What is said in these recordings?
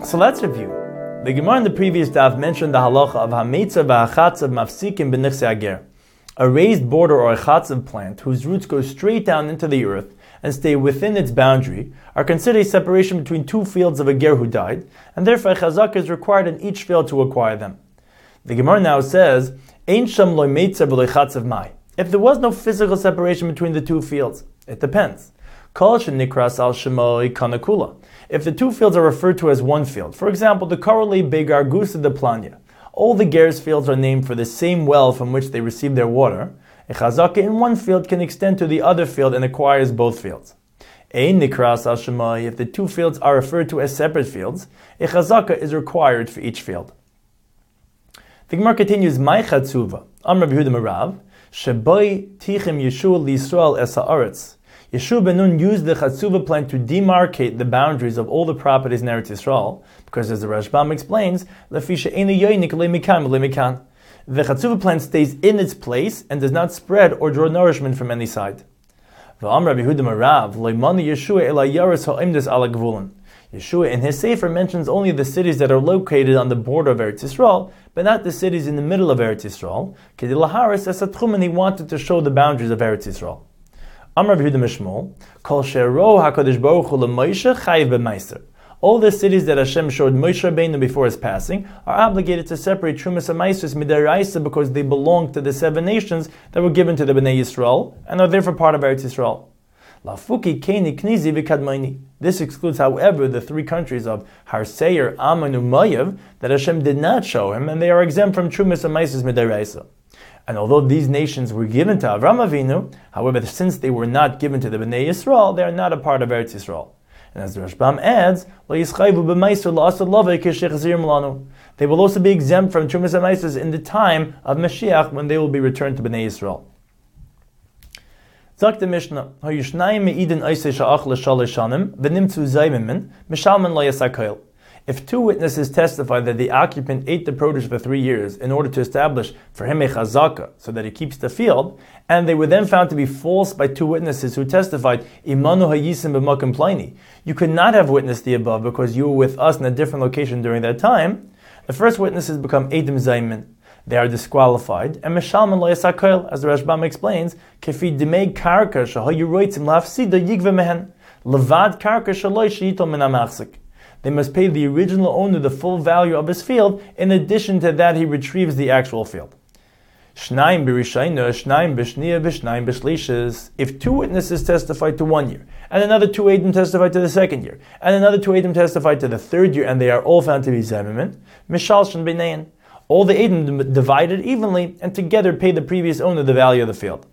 So let's review. The Gemara in the previous daf mentioned the halacha of hametza v'achatzav mafsikim b'nichse ager, a raised border or a chatzav plant whose roots go straight down into the earth and stay within its boundary are considered a separation between two fields of a ger who died, and therefore a chazaka is required in each field to acquire them. The Gemara now says, Ein sham lo meitza v'lo chatzav mai. If there was no physical separation between the two fields, it depends. Kol shenikras al shemoi kanakula. If the two fields are referred to as one field, for example, the Karole Begar Gusa de Planya, all the ger's fields are named for the same well from which they receive their water, a chazaka in one field can extend to the other field and acquires both fields. Ein nikras al shemai, if the two fields are referred to as separate fields, a chazaka is required for each field. The Gemara continues, Mai chatzuva, Amr Yehuda Marav, Sheboi tichem Yeshua liYisrael es haaretz. Yeshua ben Nun used the chatzuva plant to demarcate the boundaries of all the properties in Eretz Yisrael, because as the Rashbam explains, the chatzuva plant stays in its place and does not spread or draw nourishment from any side. Yeshua in his Sefer mentions only the cities that are located on the border of Eretz Yisrael, but not the cities in the middle of Eretz Yisrael, and he wanted to show the boundaries of Eretz Yisrael. Amar Yehuda Mishmol, Kol She'ro HaKadosh Baruch Hu LeMoshe Chayiv B'Meiser. All the cities that Hashem showed Moshe Rabbeinu before his passing are obligated to separate Trumas and Meiser Midaraisa because they belong to the 7 nations that were given to the Bnei Yisrael and are therefore part of Eretz Yisrael. Lafuki Keni Knizi V'Kadmaini. This excludes, however, the 3 countries of Har Seir, Ammon, and Moav that Hashem did not show him, and they are exempt from Trumas and Meiser Midaraisa. And although these nations were given to Avram Avinu, however, since they were not given to the Bnei Yisrael, they are not a part of Eretz Yisrael. And as the Rashbam adds, they will also be exempt from Trumas and Meisers in the time of Mashiach when they will be returned to Bnei Yisrael. Sagt the Mishnah, if 2 witnesses testify that the occupant ate the produce for 3 years in order to establish for him a chazaka, so that he keeps the field, and they were then found to be false by 2 witnesses who testified, Imanu hayisim b'makim plaini, you could not have witnessed the above because you were with us in a different location during that time, the first witnesses become Eidim Zaymin. They are disqualified, and Meshalman lo yasakoil, as the Rashbam explains, kefi dimei karka shahayu roitzim lafsida yigve mehen, levad karka shaloi sheitol min hamachzik. They must pay the original owner the full value of his field. In addition to that, he retrieves the actual field. If 2 witnesses testify to 1 year, and another 2 Eidim testify to the 2nd year, and another 2 Eidim testify to the 3rd year, and they are all found to be Zaymin, Mishalshan B'nein, all the Eidim divided evenly, and together pay the previous owner the value of the field.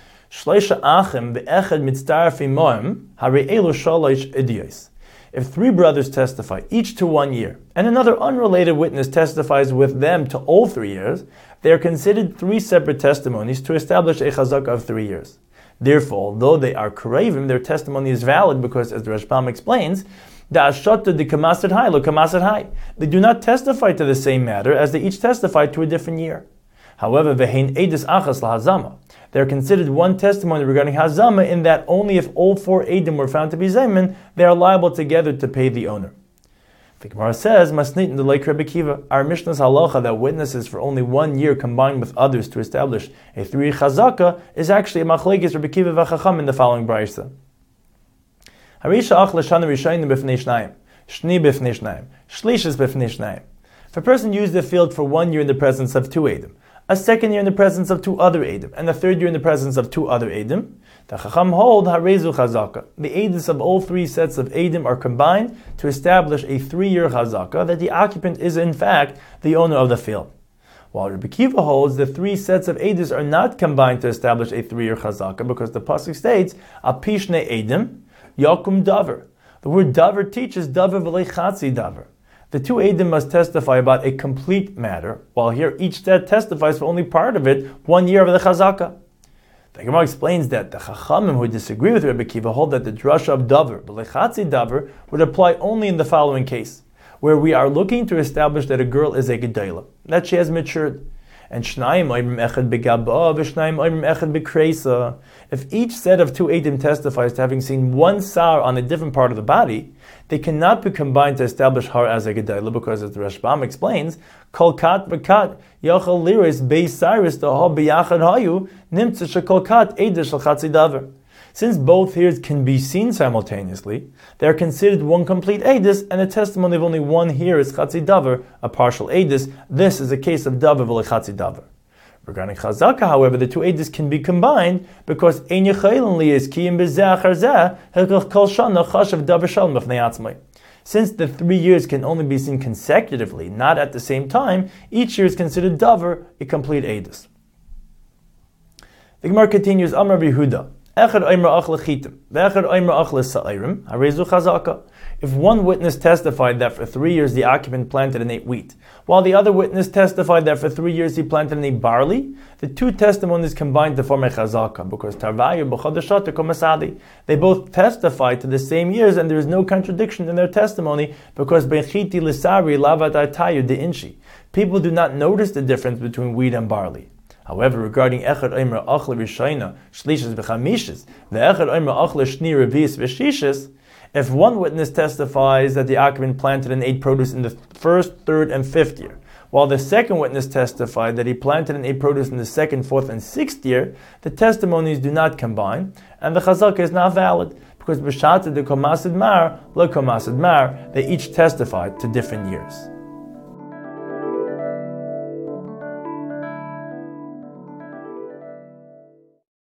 If 3 brothers testify, each to 1 year, and another unrelated witness testifies with them to all 3 years, they are considered 3 separate testimonies to establish a chazaka of 3 years. Therefore, although they are karavim, their testimony is valid because, as the Rashbam explains, they do not testify to the same matter as they each testify to a different year. However, vehein edus achas lahazama. They are considered one testimony regarding hazama in that only if all 4 Eidim were found to be Zaymin, they are liable together to pay the owner. The Gemara says, Masnit in the Lake Rebbe Kiva, our Mishnah's halacha that witnesses for only 1 year combined with others to establish a 3 chazaka is actually a machlekes Rebbe Kiva v'chacham in the following brayso. Harisha ach l'shana rishayim b'fnei shnayim, shni b'fnei shnayim, shlishis b'fnei shnayim. If a person used the field for 1 year in the presence of 2 Eidim, a 2nd year in the presence of 2 other Eidim, and a 3rd year in the presence of 2 other Eidim, the Chacham hold Harezu Chazaka. The Eidus of all 3 sets of Eidim are combined to establish a 3-year Chazaka that the occupant is in fact the owner of the field. While Rebbe Kiva holds the 3 sets of Eidus are not combined to establish a 3-year Chazaka because the pasuk states, Apishne Eidim, Yakum Davar. The word Davar teaches Davar v'lei Chatzi Davar. The 2 Eidim must testify about a complete matter, while here each set testifies for only part of it, 1 year of the Chazaka. The Gemara explains that the Chachamim who disagree with Rebbe Kiva hold that the drasha of Davar, B'lechatzi Davar, would apply only in the following case, where we are looking to establish that a girl is a Gedalah, that she has matured. And Shnayim Oimrim Echad Begaba, V'Shnayim Oimrim Echad Bekreisa. If each set of two Eidim testifies to having seen one sar on a different part of the body, they cannot be combined to establish Har as a Gedayla, because as the Rashbam explains, Kol Kat V'Kat Yachal Liris Beis Cyrus Dahal B'Yachad Hayu Nimtza Shekol Kat Eidah Shel Chatzi Davar. Since both hears can be seen simultaneously, they are considered one complete Eidus, and the testimony of only one hear is Chatzi Davar, a partial Eidus. This is a case of Davar v'le Chatzi Davar. Regarding Chazaka, however, the two Eidus can be combined because Ein Yechaylin Li is Kiyim B'Zeh Achar Zeh Hilkach Kol Shana Chashav Davar Shalom B'fnei Atzmai. Since the 3 years can only be seen consecutively, not at the same time, each year is considered Davar, a complete Eidus. The Gemara continues, Amar Yehuda. If one witness testified that for 3 years the occupant planted and ate wheat, while the other witness testified that for 3 years he planted and ate barley, the two testimonies combined to form a chazaka, because they both testified to the same years, and there is no contradiction in their testimony, because people do not notice the difference between wheat and barley. However, regarding Echad Omer Achle Rishayna, Shlishis V'Chamishes, the Echad Omer Achle Shni Revis V'Shishis, if one witness testifies that the occupant planted and ate produce in the first, third, and fifth year, while the second witness testified that he planted and ate produce in the second, fourth, and sixth year, the testimonies do not combine, and the chazaka is not valid, because B'Shat de Komasid Mar, Lo Komasid Mar, they each testified to different years.